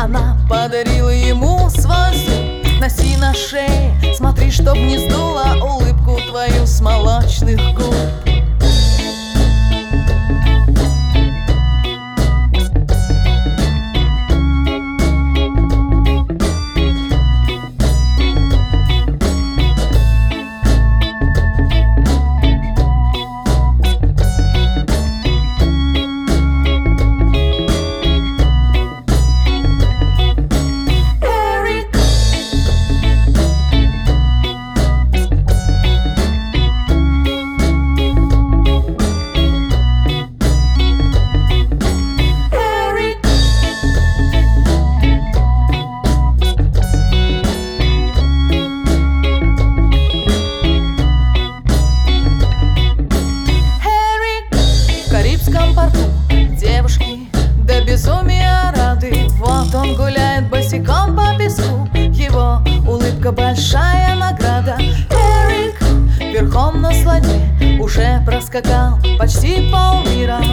Она подарила ему свой зуб. Носи на шее, смотри, чтоб не сдула улыбку твою с молочных губ. Девушки до безумия рады. Вот он гуляет босиком по песку, его улыбка большая награда. Эрик верхом на слоне уже проскакал почти полмира.